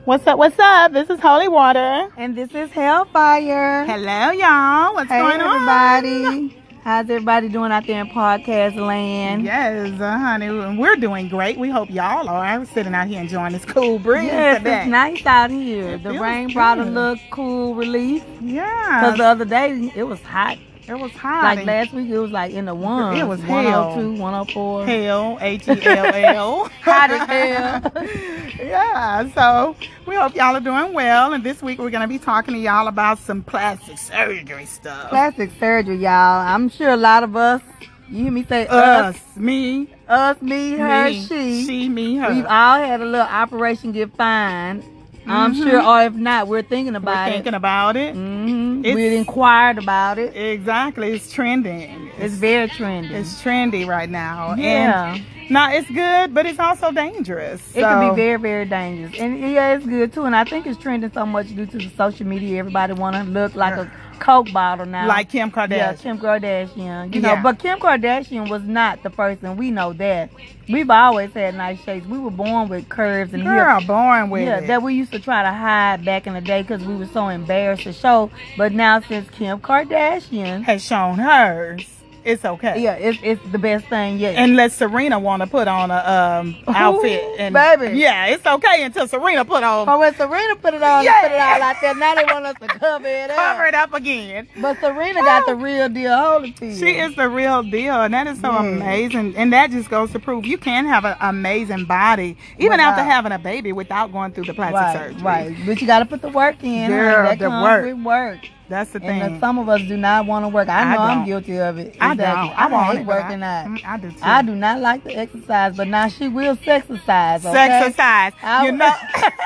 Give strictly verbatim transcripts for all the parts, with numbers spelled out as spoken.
What's up, what's up? This is Holy Water. And this is Hellfire. Hello, y'all. What's hey, going on? everybody. How's everybody doing out there in podcast land? Yes, uh, honey. We're doing great. We hope y'all are. We're sitting out here enjoying this cool breeze yes, today. It's nice out here. It the feels rain good. brought a little cool relief. Yeah. Because the other day, it was hot. It was hot. Like last week, it was like in the ones. It was one hell. oh two, one oh four. Hell, H E L L. Hot as hell. Yeah, so we hope y'all are doing well. And this week, we're going to be talking to y'all about some plastic surgery stuff. Plastic surgery, y'all. I'm sure a lot of us, you hear me say Us, us, me, us, me, her, me, she. she, me, her. We've all had a little operation get fine. I'm Mhm. sure, or if not, we're thinking about We're it. thinking about it. Mm-hmm. It's- We inquired about it. Exactly. It's trending. It's very trendy. It's trendy right now. Yeah. And now it's good, but it's also dangerous. It So- can be very, very dangerous. And yeah, it's good too. And I think it's trending so much due to the social media. Everybody want to look like a Coke bottle now. Like Kim Kardashian. Yeah, Kim Kardashian. You know, Yeah. but Kim Kardashian was not the first, and we know that. We've always had nice shapes. We were born with curves and Girl, hips. born with Yeah, it. that we used to try to hide back in the day because we were so embarrassed to show. But now since Kim Kardashian has shown hers, it's okay. yeah, it's it's the best thing yet. Unless Serena want to put on a um outfit, Ooh, and baby. yeah, it's okay until Serena put on But when Serena put it on, Yeah. put it all out there. Now they want us to cover it up. cover it up again. But Serena got the real deal. Hold it to you. She is the real deal, and that is so Yeah. amazing. And that just goes to prove you can have an amazing body, even Without- after having a baby, without going through the plastic right, surgery. right. But you got to put the work in. Girl, honey. That the comes work. with work. That's the And uh, thing. some of us do not want to work. I I know I'm don't. guilty of it. I Exactly. don't. I, want hate it, but working I, out. mm, I do too. I do not like to exercise, but now she will sexercise. Okay? Sexercise. I- You know,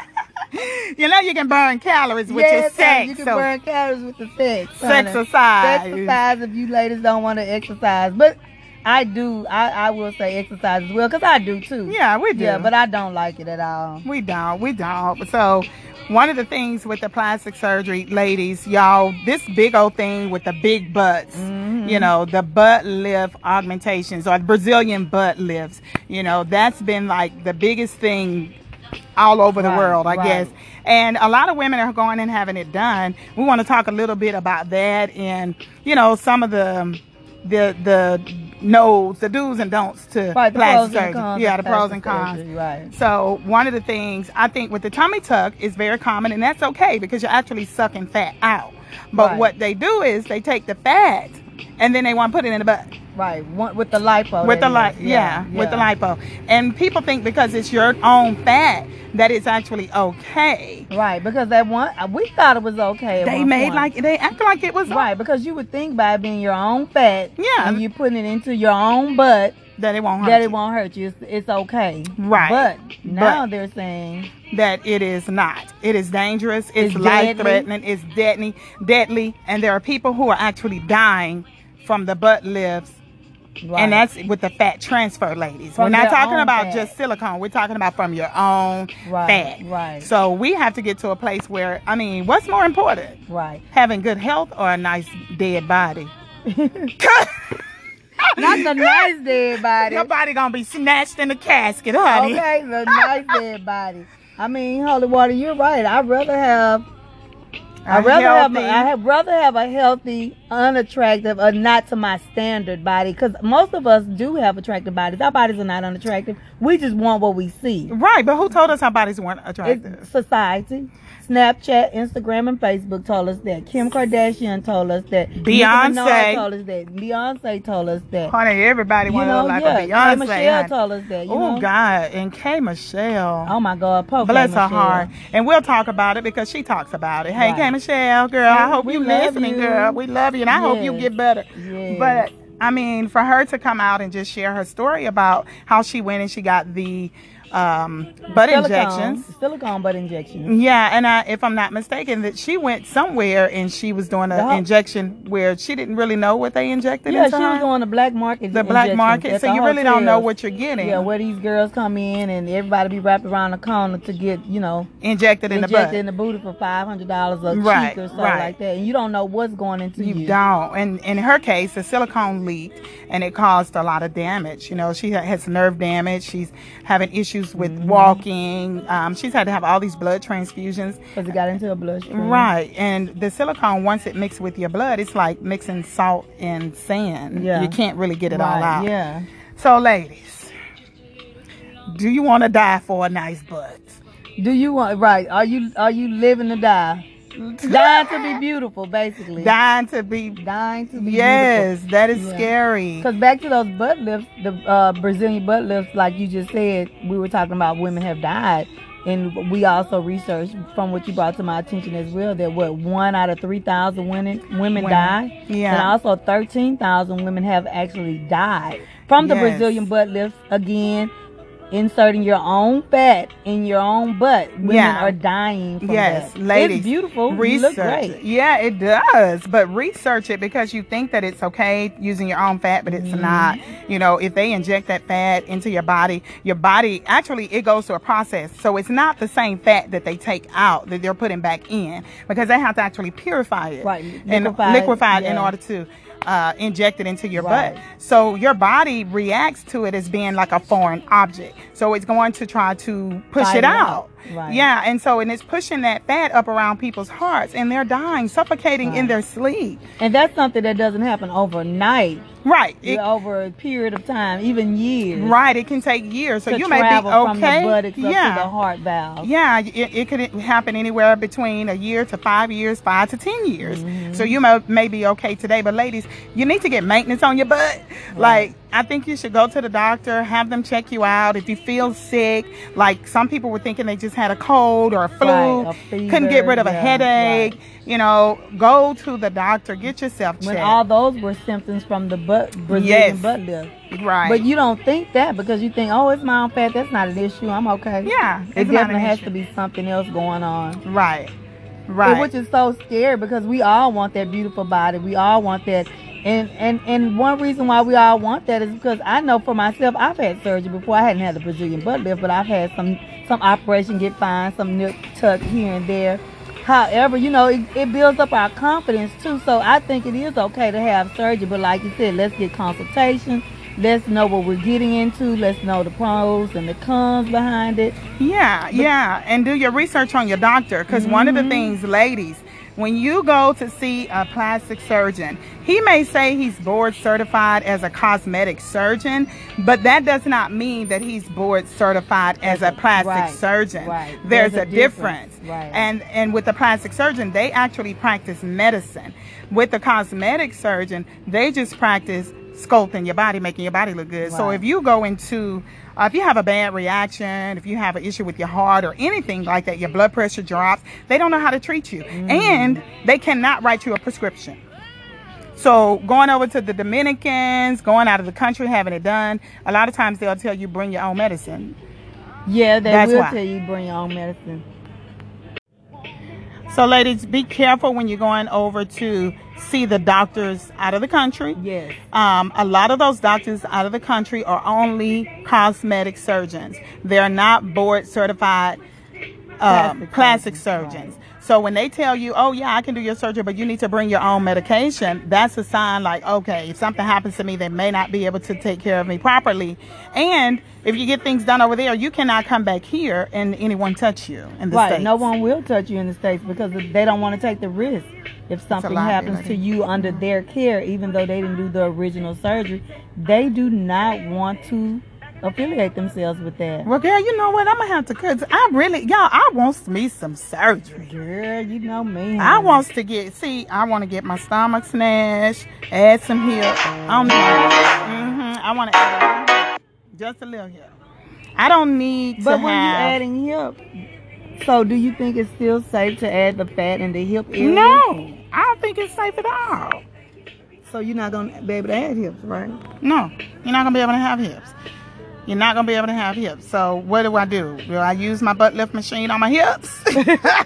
you know you can burn calories with yes, your honey, sex. you can so burn calories with the sex. honey. Sexercise. Exercise if you ladies don't want to exercise. But I do. I, I will say exercise as well because I do too. Yeah, we do. Yeah, but I don't like it at all. We don't. We don't. So, one of the things with the plastic surgery, ladies, y'all, this big old thing with the big butts, Mhm. you know, the butt lift augmentations or Brazilian butt lifts, you know, that's been like the biggest thing all over the Right, world, I right. guess. And a lot of women are going and having it done. We want to talk a little bit about that and, you know, some of the the the no's, the do's and don'ts to Right, the plastic pros and surgery. cons Yeah, of the pros and plastic cons. surgery, right. So one of the things I think with the tummy tuck is very common, and that's okay because you're actually sucking fat out. But Right. what they do is they take the fat and then they want to put it in the butt. Right, one, with the lipo. With the that lipo, is. yeah, with the lipo. And people think because it's your own fat that it's actually okay. Right, because that one, we thought it was okay. At They one made point. like they acted like it was Right, because you would think by it being your own fat, Yeah. and you putting it into your own butt, that it won't hurt that you. it won't hurt you. It's, it's okay. Right. But now But- they're saying, that it is not. It is dangerous. It's, It's life deadly. threatening. It's deadly, deadly, and there are people who are actually dying from the butt lifts. right. And that's with the fat transfer, ladies. From We're not their talking own about fat. just silicone. We're talking about from your own Right, fat. right. So we have to get to a place where, I mean, what's more important? right. Having good health or a nice dead body? Not the nice dead body. Your body gonna be snatched in the casket, honey. Okay, the nice dead body. I mean, holy water, you're right. I'd rather have I'd A rather have healthy- I have rather have a healthy, unattractive, or not to my standard body. Because most of us do have attractive bodies. Our bodies are not unattractive. We just want what we see. Right, but who told us our bodies weren't attractive? It's society. Snapchat, Instagram, and Facebook told us that. Kim Kardashian told us that. Nicki Beyonce. Minaj told us that. Beyonce told us that. Honey, everybody You want to know, look like yeah. a Beyonce. K Michelle honey. told us that. You Oh, know? God. And K Michelle. Oh my God, poor K Bless her Michelle. heart. And we'll talk about it because she talks about it. Hey, Right. K Michelle, girl, I Hey, hope we you love listening, you. girl. We love you, and I hope you Yes. get better. Yes. But, I mean, for her to come out and just share her story about how she went and she got the um, butt Silicone, injections. Silicone butt injections. Yeah, and I, if I'm not mistaken, that she went somewhere and she was doing an The- injection where she didn't really know what they injected Yeah, into she her. was doing the black market. the black injections market, at so the you really don't know hotels. what you're getting. Yeah, where these girls come in and everybody be wrapped around the corner to get, you know, injected in the butt. injected in the booty for five hundred dollars a Right, cheek or so right. like that, and you don't know what's going into you. You don't. And in her case, the silicone leaked and it caused a lot of damage. You know, she has nerve damage. She's having issues issues with mm-hmm. walking. Um, she's had to have all these blood transfusions. Because it got into her bloodstream. Right. And the silicone, once it mixes with your blood, it's like mixing salt and sand. Yeah. You can't really get it right. all out. Yeah. So, ladies, do you want to die for a nice butt? Do you want, right, are you are you living to die? Dying to be beautiful, basically. Dying to be. Dying to be yes, beautiful. that is yeah. scary. Because back to those butt lifts, the uh, Brazilian butt lifts, like you just said, we were talking about women have died. And we also researched, from what you brought to my attention as well, that what, one out of three thousand women, women, women die. Yeah. And also thirteen thousand women have actually died from the yes. Brazilian butt lifts. Again, inserting your own fat in your own butt. Women yeah. are dying from yes, that. Ladies, it's beautiful. Research. You look great. Yeah, it does. But research it, because you think that it's okay using your own fat, but it's mm-hmm. not. You know, if they inject that fat into your body, your body, actually, it goes through a process. So it's not the same fat that they take out that they're putting back in, because they have to actually purify it. Right. And liquefy, liquefy it yeah. in order to Uh, injected into your right. butt. So your body reacts to it as being like a foreign object. So it's going to try to push Fight it out. out. Right. Yeah, and so and it's pushing that fat up around people's hearts, and they're dying, suffocating right. in their sleep. And that's something that doesn't happen overnight. Right. It, over a period of time, even years. Right. It can take years. So to you may be okay. From the buttocks yeah. up to the heart valve. Yeah. It, it could happen anywhere between a year to five years, five to ten years. Mm-hmm. So you may, may be okay today. But ladies, you need to get maintenance on your butt. Right. Like, I think you should go to the doctor, have them check you out. If you feel sick, like some people were thinking they just had a cold or a flu, right, a fever, couldn't get rid of yeah, a headache, right. you know, go to the doctor, get yourself checked. When all those were symptoms from the butt, Brazilian yes. butt lift. Right. But you don't think that, because you think, oh, it's my own fat. That's not an issue. I'm okay. Yeah. It definitely has issue. to be something else going on. Right. Right. Which is so scary, because we all want that beautiful body. We all want that. And, and and one reason why we all want that is because I know for myself, I've had surgery before. I hadn't had the Brazilian butt lift, but I've had some some operation get fine, some nip tuck here and there. However, you know, it, it builds up our confidence too. So I think it is okay to have surgery, but like you said, let's get consultation. Let's know what we're getting into. Let's know the pros and the cons behind it. Yeah, but, yeah, and do your research on your doctor, because mm-hmm. one of the things, ladies, when you go to see a plastic surgeon, he may say he's board certified as a cosmetic surgeon, but that does not mean that he's board certified as a plastic right, surgeon. Right. There's, There's a, a difference. difference. Right. And and with the plastic surgeon, they actually practice medicine. With the cosmetic surgeon, they just practice sculpting your body, making your body look good. Right. So if you go into Uh, if you have a bad reaction, if you have an issue with your heart or anything like that, your blood pressure drops, they don't know how to treat you. Mm. And they cannot write you a prescription. So going over to the Dominicans, going out of the country, having it done, a lot of times they'll tell you bring your own medicine. Yeah, they That's will why. tell you bring your own medicine. So ladies, be careful when you're going over to see the doctors out of the country. Yes. Um, a lot of those doctors out of the country are only cosmetic surgeons. They're not board certified um, plastic, plastic surgeons. Right. So when they tell you, oh yeah, I can do your surgery, but you need to bring your own medication, that's a sign like, okay, if something happens to me, they may not be able to take care of me properly. And if you get things done over there, you cannot come back here and anyone touch you in the right. States. No one will touch you in the States because they don't want to take the risk. If something happens to you under their care, even though they didn't do the original surgery, they do not want to affiliate themselves with that. Well, girl, you know what? I'm gonna have to, cause I really, y'all, I wants me some surgery. Girl, you know me. I wants to get, see, I want to get my stomach snatched, add some hips. I'm, mm-hmm, I want to add just a little hip. I don't need to but have. But when you're adding hip, so do you think it's still safe to add the fat in the hip area? No, I don't think it's safe at all. So you're not gonna be able to add hips, right? No, you're not gonna be able to have hips. You're not going to be able to have hips. So what do I do? Do I use my butt lift machine on my hips?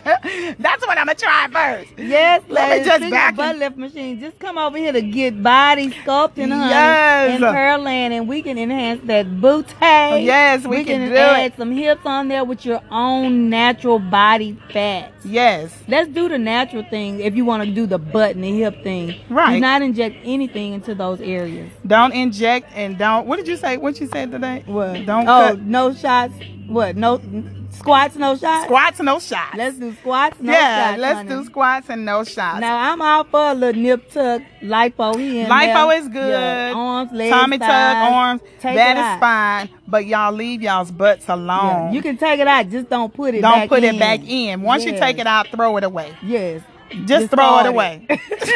That's what I'm gonna try first. Yes, Let me ladies. just Speaking back of butt and- lift machine, just come over here to get body sculpting, honey, Yes. and Pearland, and we can enhance that booty. Yes, we can do add it. some hips on there with your own natural body fat. Yes. Let's do the natural thing if you want to do the butt and the hip thing. Right. Do not inject anything into those areas. Don't inject and don't. What did you say? What you said today? What? Don't Oh, cut. no shots. What? No squats, no shots? Squats, no shots. Let's do squats, no yeah, shots. let's honey. do squats and no shots. Now, I'm all for a little nip tuck, lipo here and Lipo there. is good. Yeah, arms, legs, Tummy tuck, thighs. arms. Take That it is out. fine. But y'all leave y'all's butts alone. Yeah, you can take it out, just don't put it Don't back put in. it back in. Once you Yes. take it out, throw it away. Yes. Just throw it Discard away.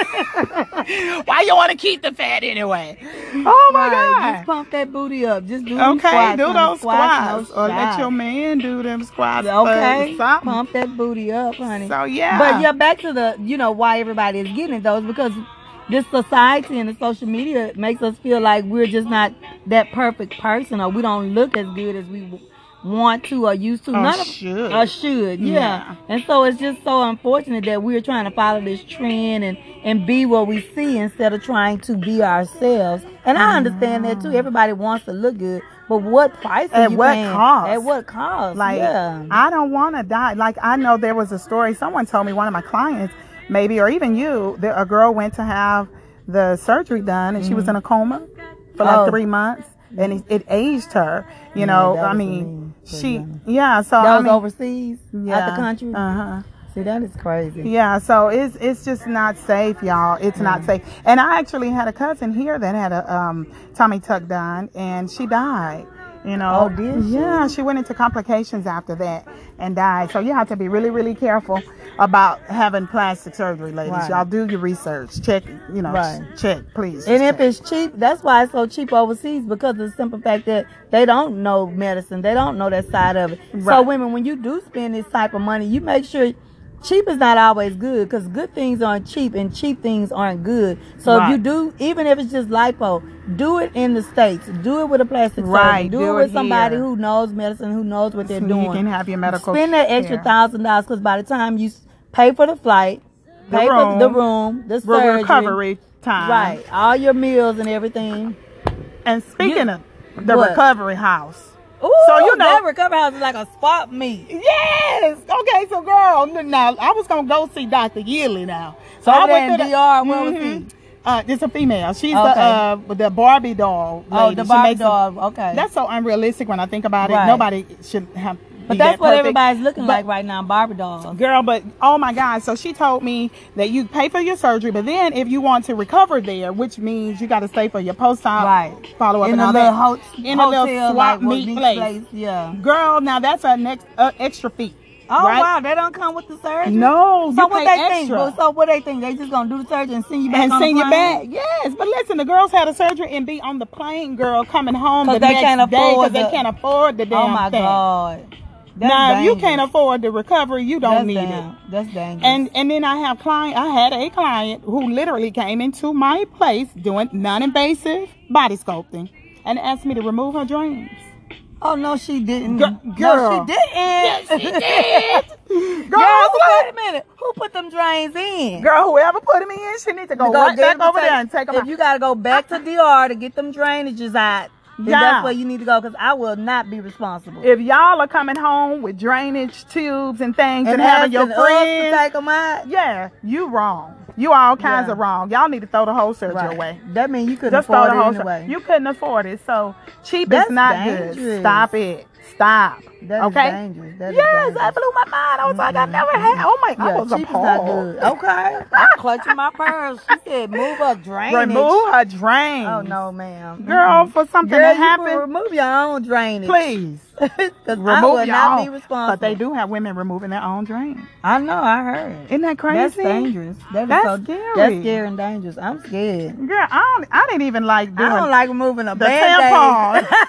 Why you want to keep the fat anyway? Oh my Right, God. just pump that booty up. Just do them Okay, squats, do honey. those squats. no or let shots. your man do them squats. Okay, for something. pump that booty up, honey. So yeah. But yeah, back to the, you know, why everybody is getting it though, is because this society and the social media makes us feel like we're just not that perfect person, or we don't look as good as we w- want to or used to. Or None of should. or should, yeah. Yeah. And so it's just so unfortunate that we're trying to follow this trend and and be what we see instead of trying to be ourselves. And I understand that too. Everybody wants to look good, but what price are At you what paying? cost? At what cost? Like, yeah. I don't want to die. Like, I know there was a story. Someone told me, one of my clients, maybe, or even you, that a girl went to have the surgery done, and she was in a coma for like Oh. three months, and it, it aged her. You Yeah, know, that I was mean, mean. she, Pretty yeah. So that I was mean, overseas, yeah, out the country. Uh huh. See, that is crazy. Yeah, so it's it's just not safe, y'all. It's not safe. And I actually had a cousin here that had a um, tummy tuck done, and she died. You know. Oh, did she? Yeah, she went into complications after that and died. So you have to be really, really careful about having plastic surgery, ladies. Right. Y'all do your research. Check, you know, Right. check, please. And Just if check. it's cheap, that's why it's so cheap overseas, because of the simple fact that they don't know medicine. They don't know that side of it. So Right. women, when you do spend this type of money, you make sure cheap is not always good, because good things aren't cheap and cheap things aren't good. So if Right. you do, even if it's just lipo, do it in the States. Do it with a plastic surgeon. Right, Do, do it it with somebody here. who knows medicine, who knows what they're So doing. you can have your medical Spend that extra care. thousand dollars, because by the time you s- pay for the flight, The pay for room, the room, the Re- surgery, recovery time. right, all your meals and everything. And speaking You- of the What? recovery house. Ooh, So, you know- that recovery house is like a swap meet. Yes. Okay, so girl, now I was gonna go see Doctor Yearly now. So Over I there went in to the D R, where was Mhm. he? Uh, it's a female. She's Okay. the uh the Barbie doll. Oh, lady. the She Barbie makes them- doll. Okay. That's so unrealistic when I think about it. Right. Nobody should have. but be that's that what perfect. everybody's looking But- like right now, Barbie dolls. Girl, but oh my God. So she told me that you pay for your surgery, but then if you want to recover there, which means you got to stay for your post-op Right. follow up In and a all little that. ho- in a hotel, little swap like, meet meet place. Yeah. Girl, now that's a next uh, extra fee. Oh right? wow, they don't come with the surgery. No, So you what pay they think? extra. Well, so what they think? They just gonna do the surgery and send you back And on send the you plane? back. Yes, but listen, the girls had a surgery and be on the plane, girl, coming home 'Cause the they next can't day afford they the- can't afford the damn Oh my thing. god. That's Now, if you dangerous. can't afford the recovery, you don't That's need damn- it. That's dangerous. And and then I have client. I had a client who literally came into my place doing non-invasive body sculpting and asked me to remove her drains. oh no, she didn't. Girl- No, girl. she didn't. Yes, she did. Girl, Girl, what? wait a minute. Who put them drains in? Girl, whoever put him in, she needs to go, Go right get back them over take- there and take them If out. you gotta go back to D R to get them drainages out, then Yeah. that's where you need to go, because I will not be responsible. If y'all are coming home with drainage tubes and things and, and having your asking us to friends, take them out, yeah, you wrong. You all kinds Yeah. of wrong. Y'all need to throw the whole surgery right. away. That means you couldn't Just throw afford the it whole anyway. surgery. You couldn't afford it, so cheap That's is not dangerous. good. Stop it. Stop. That is okay. dangerous. That is yes, dangerous. that blew my mind. I was like, I never had. Oh my, I Yeah, was cheap is not appalled. good. Okay. I'm clutching my purse. She said, move up drainage. Remove her drain. Oh, no, ma'am. girl, Mm-mm. for something Girl, to you happen. can remove your own drainage. Please. Because I Remove will your not own. be responsible. But they do have women removing their own drain. I know, I heard. Isn't that crazy? That's dangerous. That is That's so, scary. That's scary and dangerous. I'm scared. Girl, I don't. I didn't even like doing I don't like removing a the band-aid. tampon.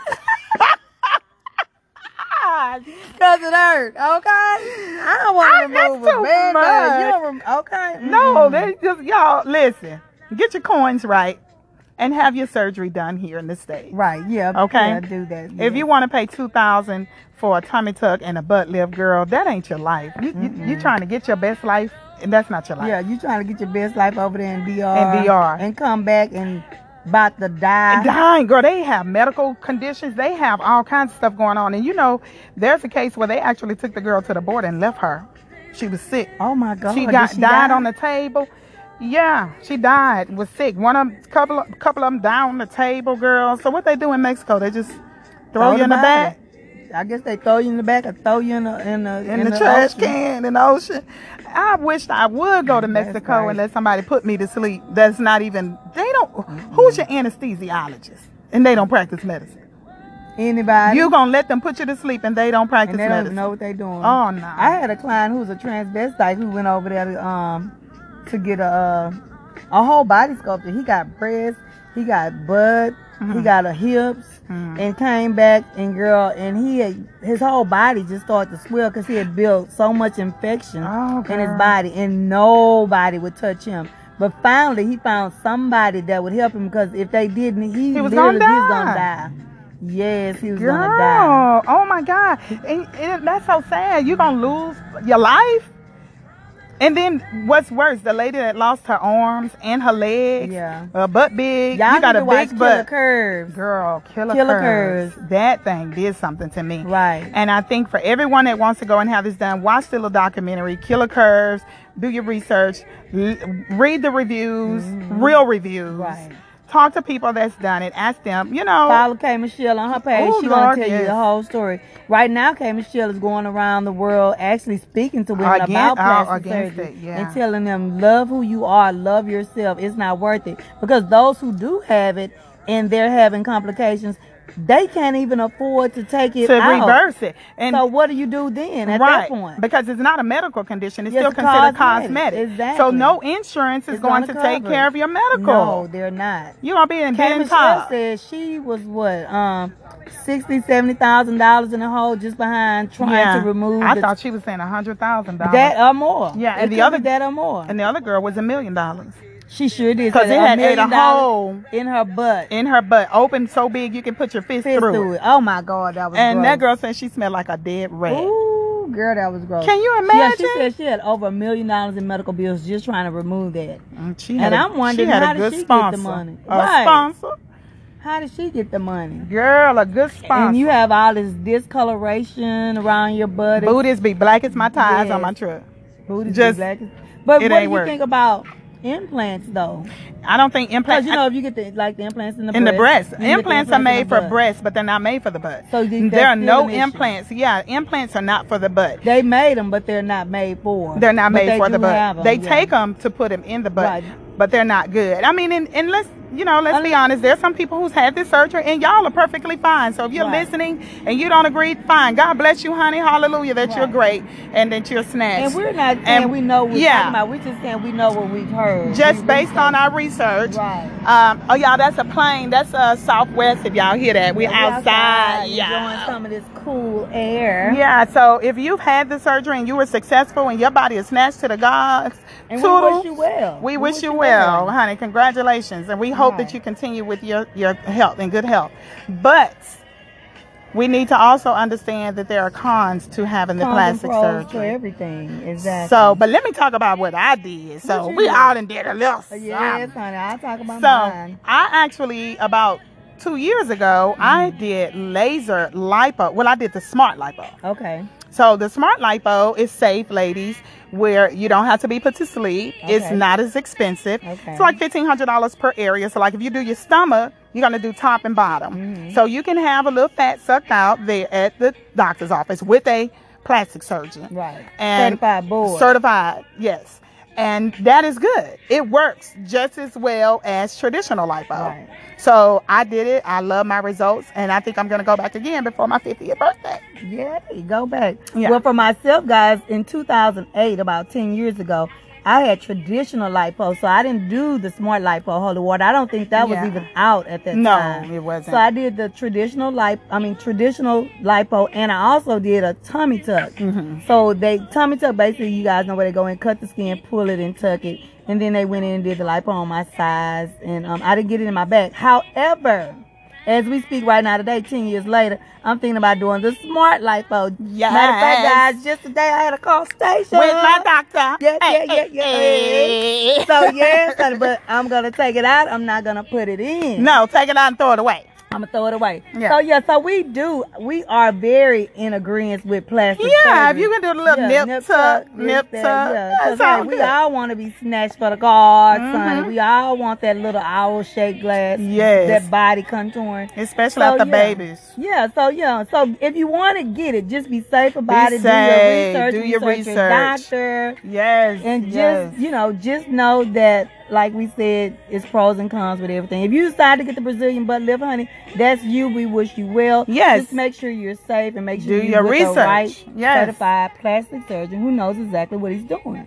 Because it hurt, okay? I don't want I- to that's remove a too band-aid. much. You don't rem- okay? No, Mm-mm. they just y'all listen. Get your coins right, and have your surgery done here in the state. Right. Yeah. Okay. Yeah, do that. If you want to pay two thousand for a tummy tuck and a butt lift, girl, that ain't your life. You you you trying to get your best life, and that's not your life. Yeah, you trying to get your best life over there in D R. In D R. And come back and about to die. Dying, girl. They have medical conditions. They have all kinds of stuff going on. And you know, there's a case where they actually took the girl to the border and left her. She was sick. Oh my God. She got Did she died die? on the table. Yeah, she died. Was sick. One of them, couple of, couple of them down on the table, girl. So what they do in Mexico? They just throw, throw you in the back. I guess they throw you in the back or throw you in the in the, in in the, the trash ocean. can in the ocean. I wished I would go to Mexico right. and let somebody put me to sleep. That's not even. They don't. Mm-hmm. Who's your anesthesiologist? And they don't practice medicine. Anybody? You gonna let them put you to sleep and they don't practice and they medicine? don't even know what they doing. Oh no! I had a client who was a transvestite who went over there to um to get a uh, a whole body sculpture. He got breasts, he got butt, mm-hmm. he got a hips, mm-hmm. and came back and girl, and he had, his whole body just started to swell because he had built so much infection oh, in his body, and nobody would touch him. But finally, he found somebody that would help him because if they didn't, he, he was literally gonna die. he was gonna die. Yes, he was girl, gonna die. Oh my God, and, and that's so sad. You gonna lose your life. And then what's worse, the lady that lost her arms and her legs, yeah, uh, butt big. Y'all you got a big big butt. butt. Curves. Girl, killer, killer curves. curves. That thing did something to me. Right. And I think for everyone that wants to go and have this done, watch the little documentary, Killer Curves, do your research, l- read the reviews, mm-hmm. real reviews. Right. Talk to people that's done it. Ask them, you know. Follow K. Michelle on her page. Ooh, She's going Lord, to tell yes. you the whole story. Right now, K. Michelle is going around the world actually speaking to women Again, about plastic oh, against surgery it, yeah. and telling them, love who you are, love yourself. It's not worth it. Because those who do have it and they're having complications, they can't even afford to take it to out. reverse it. And so what do you do then at right, that point? because it's not a medical condition. It's Yes, still considered cosmetic. cosmetic. Exactly. So no insurance is It's going gonna to take cover care it. of your medical. No, they're not. You're going to be in K. Ben Michelle top. said she was what, um, sixty, seventy thousand dollars in the hole just behind trying yeah. to remove. I the, thought she was saying a hundred thousand dollars. that or more. Yeah, It and the could other be that or more. and the other girl was a million dollars She sure did. because Said it a had ate a million dollars hole in her butt. in her butt, open so big you can put your fist, Fist through, through it. it. Oh my God, that was And gross. that girl said she smelled like a dead rat. Ooh, girl, that was gross. Can you Yeah, imagine? she said she had over a million dollars in medical bills just trying to remove that. Mm, She had And a, I'm wondering she had how a did good she get sponsor. the money? A Right. sponsor, How did she get the money? girl, a good sponsor. And you have all this discoloration around your butt. Booties be black as my tires Yes. on my truck. Booties Just- be black. But it what ain't do you work. think about implants though? I don't think Because implants. you know if you get the like the implants in the in the breast, breast. you get the Implants are in made the for butt. breasts, but they're not made for the butt. So you think there are that's no still an issue? implants. Yeah, implants are not for the butt. They made them, but they're not made for. They're not But made they for do the butt. have 'em, they yeah. take them to put them in the butt, Right. but they're not good. I mean, and, and let's you know, let's be honest. There's some people who's had this surgery, and y'all are perfectly fine. So if you're Right. listening and you don't agree, fine. God bless you, honey. Hallelujah. That you're Right. great and that you're snatched. And we're not saying And- we know what we're yeah. talking about. We're just saying we know what we've heard. Just We based on researched. our research. Right. Um, oh, y'all, that's a plane. That's uh, Southwest, if y'all hear that. We're Yeah, we outside. enjoying Yeah. some of this cool air. Yeah, so if you've had the surgery and you were successful and your body is snatched to the gods, And we toodles, wish you well. We, wish, you well, honey. Congratulations. And we hope Right. that you continue with your, your health and good health. But we need to also understand that there are cons to having the Cons and plastic pros surgery. to everything. Exactly. So, but let me talk about what I did. So What you we did? all done did a little yes, something. honey. I'll talk about So mine. I actually about two years ago I did laser lipo. Well, I did the smart lipo. Okay. So the smart lipo is safe, ladies, where you don't have to be put to sleep. It's Okay. not as expensive. Okay. It's like fifteen hundred dollars per area. So like if you do your stomach, you're going to do top and bottom. Mhm. So you can have a little fat sucked out there at the doctor's office with a plastic surgeon. Right. And Certified board. Certified, yes. And that is good. It works just as well as traditional lipo. Right. So I did it. I love my results. And I think I'm going to go back again before my fiftieth birthday. Yeah, go back. Yeah. Well, for myself, guys, in two thousand eight, about ten years ago, I had traditional lipo, so I didn't do the smart lipo holy water. I don't think that Yeah. was even out at that No, time. it wasn't. So I did the traditional lip, I mean traditional lipo, and I also did a tummy tuck. Mhm. So they tummy tuck, basically, you guys know where they go in, cut the skin, pull it, and tuck it, and then they went in and did the lipo on my sides, and um, I didn't get it in my back. However, as we speak right now today, ten years later, I'm thinking about doing the smart lipo. Yes. Matter of fact, guys, just today I had a consultation With my doctor. Yeah, yeah, yeah, yeah. Hey. So yes, honey, but I'm gonna take it out. I'm not gonna put it in. No, take it out and throw it away. I'm gonna throw it away. Yeah. So yeah, so we do. We are very in agreement with plastic. Yeah, if surgery. you can do the little Yeah, nip tuck, this, nip that, tuck. Yeah, That's 'cause, all hey, we good. all want to be snatched for the guards, Mhm. honey. We all want that little owl shaped glass. Yes. That body contouring. Especially So, after yeah. babies. Yeah, so yeah, so if you want to get it, just be safe about Be it. safe. Do your research. Do your research. Your research. doctor. Yes. And just, yes. you know, just know that, like we said, it's pros and cons with everything. If you decide to get the Brazilian butt lift, honey, that's you. We wish you well. Yes. Just make sure you're safe and make sure Do you're your with research. the right Yes. certified plastic surgeon who knows exactly what he's doing.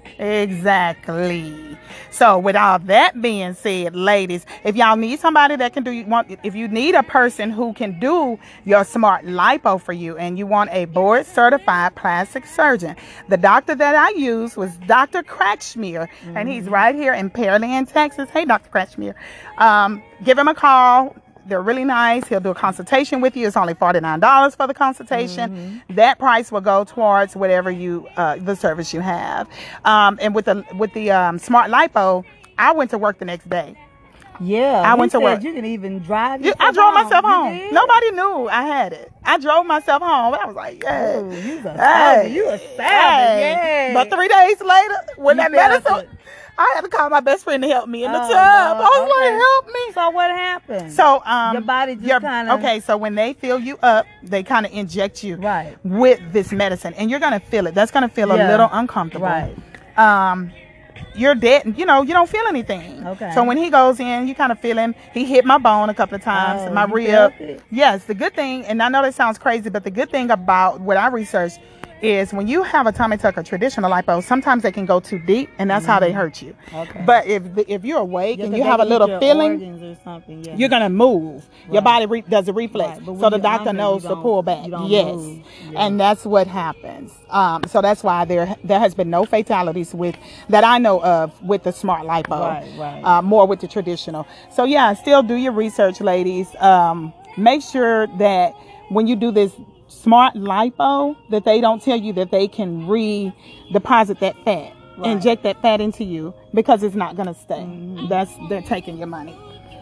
Exactly. So with all that being said, ladies, if y'all need somebody that can do, you want, if you need a person who can do your smart lipo for you, and you want a board certified plastic surgeon, the doctor that I used was Doctor Kratchmere, mm-hmm. and he's right here in Pearland, Texas. Hey, Doctor Kratchmere. Um, give him a call. They're really nice. He'll do a consultation with you. It's only forty-nine dollars for the consultation. Mm-hmm. That price will go towards whatever you, uh, the service you have. Um, and with the, with the um, smart lipo, I went to work the next day. Yeah. I went to said work. You can even drive you, I drove home. myself You home. did? Nobody knew I had it. I drove myself home. I was like, yeah. Oh, you a hey, savage. You a savage. hey. Yeah. But three days later, when You that felt medicine, it. I had to call my best friend to help me in the Oh, tub. no. I was Okay. like, help me. So what happened? So um, your body just your- kind of okay. So when they fill you up, they kind of inject you right with this medicine, and you're gonna feel it. That's gonna feel Yeah. a little uncomfortable. Right. Um, you're dead. You know, you don't feel anything. Okay. So when he goes in, you kind of feel him. He hit my bone a couple of times, Oh, my you rib. felt it? Yes. The good thing, and I know that sounds crazy, but the good thing about what I researched is when you have a tummy tuck or traditional lipo, sometimes they can go too deep, and that's mm-hmm. how they hurt you. Okay. But if if you're awake Yeah, and you have a little feeling, or something, yeah. you're gonna move. Right. Your body re- does a reflex, Right. But so when the you're doctor hungry, knows you to don't- pull back. you don't Yes, move. Yeah. and that's what happens. Um, so that's why there there has been no fatalities with that I know of with the smart lipo. Right, right. Uh, more with the traditional. So yeah, still do your research, ladies. Um, make sure that when you do this smart lipo, that they don't tell you that they can re-deposit that fat, Right. inject that fat into you, because it's not gonna stay. Mm-hmm. That's they're taking your money.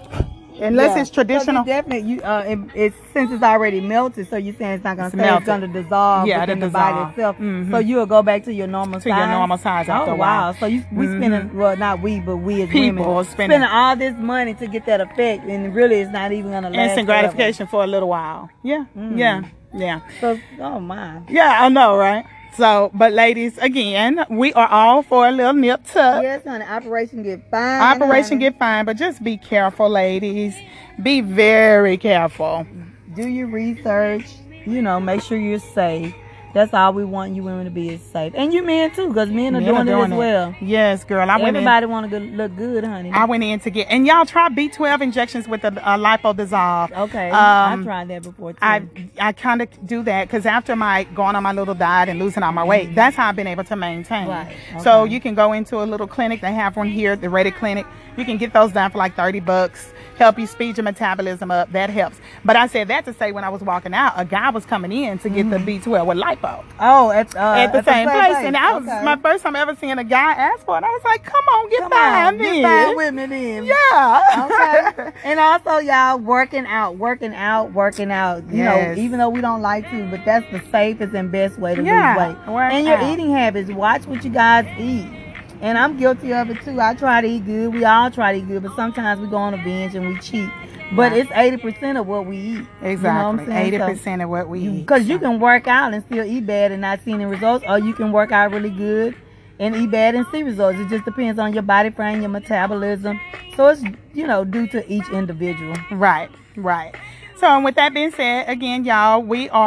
Unless Yeah. it's traditional. So definitely, you uh, it, it's since it's already melted, so you're saying it's not gonna It's stay. melted. It's gonna dissolve Yeah, within it'll the body dissolve. itself. Mhm. So you'll go back to your normal To size. your normal size after oh a while. wow! So you we Mhm. spending well, not we, but we as People women are spending- all this money to get that effect, and really it's not even gonna last. Instant forever. gratification for a little while. Yeah, Mm. yeah, yeah. So oh my. Yeah, I know, right? So, but ladies, again, we are all for a little nip tuck. Yes, honey. Operation Get Fine. Operation honey. Get Fine, but just be careful, ladies. Be very careful. Do your research. You know, make sure you're safe. That's all we want you women to be is safe, and you men too, because men are Men doing, it as well. Yes, girl. I went in. Everybody want to look good, honey. I went in to get, and y'all try B twelve injections with the uh, lipo dissolve. Okay, Um, I tried that before too. I I kind of do that because after my going on my little diet and losing all my weight, that's how I've been able to maintain. Right, So okay. you can go into a little clinic. They have one here, the Ready Clinic. You can get those done for like thirty bucks. Help you speed your metabolism up. That helps. But I said that to say when I was walking out, a guy was coming in to get Mm-hmm. the B twelve with lipo. oh, at, uh, At the same place, and I was Okay. my first time ever seeing a guy ask for it. I was like, "Come on, get Come behind on, me, get fine with me then. yeah." Okay. And also, y'all, working out, working out, working out. You Yes. know, even though we don't like to, but that's the safest and best way to Yeah, lose weight. work And your out. eating habits. Watch what you guys eat. And I'm guilty of it too. I try to eat good. We all try to eat good, but sometimes we go on a binge and we cheat. But Right. it's eighty percent of what we eat. Exactly, eighty You know what I'm saying? percent of what we eat. Because you can work out and still eat bad and not see any results, or you can work out really good and eat bad and see results. It just depends on your body frame, your metabolism. So it's, you know, due to each individual. Right, right. So, and with that being said, again, y'all, we are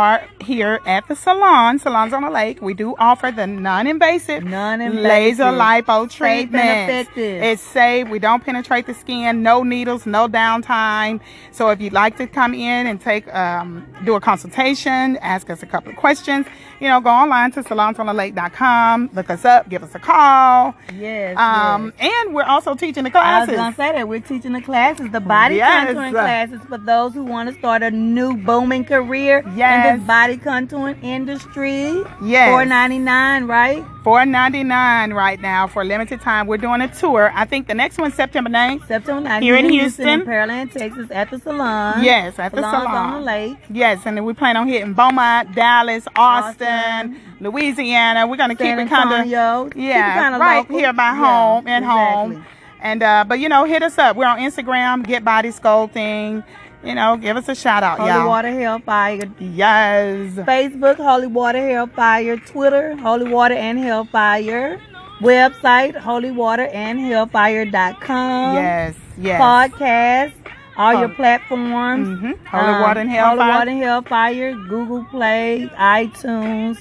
here at the salon, Salons on the Lake, we do offer the non-invasive, Non-invasive. laser lipo Safe treatment. and effective. It's safe. We don't penetrate the skin. No needles, no downtime. So if you'd like to come in and take um, do a consultation, ask us a couple of questions, you know, go online to salons on the lake dot com, look us up, give us a call. Yes, Um, yes. And we're also teaching the I was classes. gonna say that we're teaching the classes, the body Yes. contouring classes for those who want to start a new booming career Yes. in this body contouring industry. Yes. four ninety-nine, right? four ninety-nine right now for a limited time. We're doing a tour. I think the next one's September ninth. September ninth Here in in Houston. Pearland, Texas, at the salon. Yes, at the Salons salon. on the Lake. Yes, and then we plan on hitting Beaumont, Dallas, Austin, Austin. Louisiana. We're gonna keep San it kind of Antonio. Keep it yeah, kinda right local. here by Yeah, home and exactly. home. And uh, but you know, hit us up. We're on Instagram. Get Body Sculpting. You know, give us a shout out, Holy y'all. Water Hellfire. Yes. Facebook, Holy Water Hellfire. Twitter, Holy Water and Hellfire. Website, holy water and hellfire dot com. Yes. Yes. Podcast, all Oh. your platforms. Mm-hmm. Holy Water and Hellfire. Holy Water and Hellfire, Google Play, iTunes,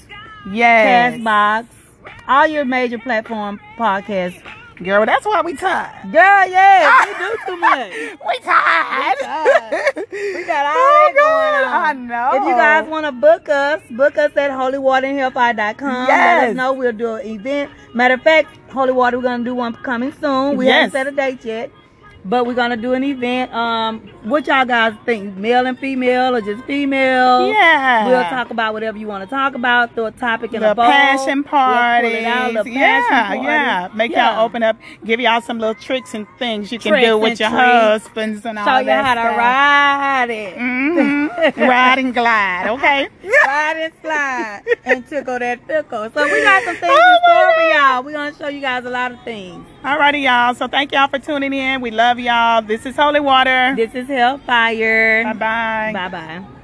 Yes. Castbox, all your major platform podcasts. Girl, that's why we tired. Girl, yeah, we do too much. We tired. tired. We got all Oh, that going God, on. I know. If you guys want to book us, book us at holy water and hellfire dot com. Let Yes. us know. We'll do an event. Matter of fact, Holy Water, we're going to do one coming soon. We Yes. haven't set a date yet. But we're going to do an event. Um, what y'all guys think? Male and female or just female? Yeah. We'll talk about whatever you want to talk about. Throw a topic in the a bowl. passion We'll parties. pull it out, the passion yeah, parties. yeah. Make Yeah. y'all open up, give y'all some little tricks and things you can Tricks do with and your treats. husbands and all Show you that how to stuff. ride it. Mm-hmm. Ride and glide, okay? Ride and slide and tickle that tickle. So we got some things Oh, in store my for God. y'all. We're going to show you guys a lot of things. Alrighty, y'all. So thank y'all for tuning in. We love y'all. This is Holy Water. This is Hellfire. Bye-bye. Bye-bye.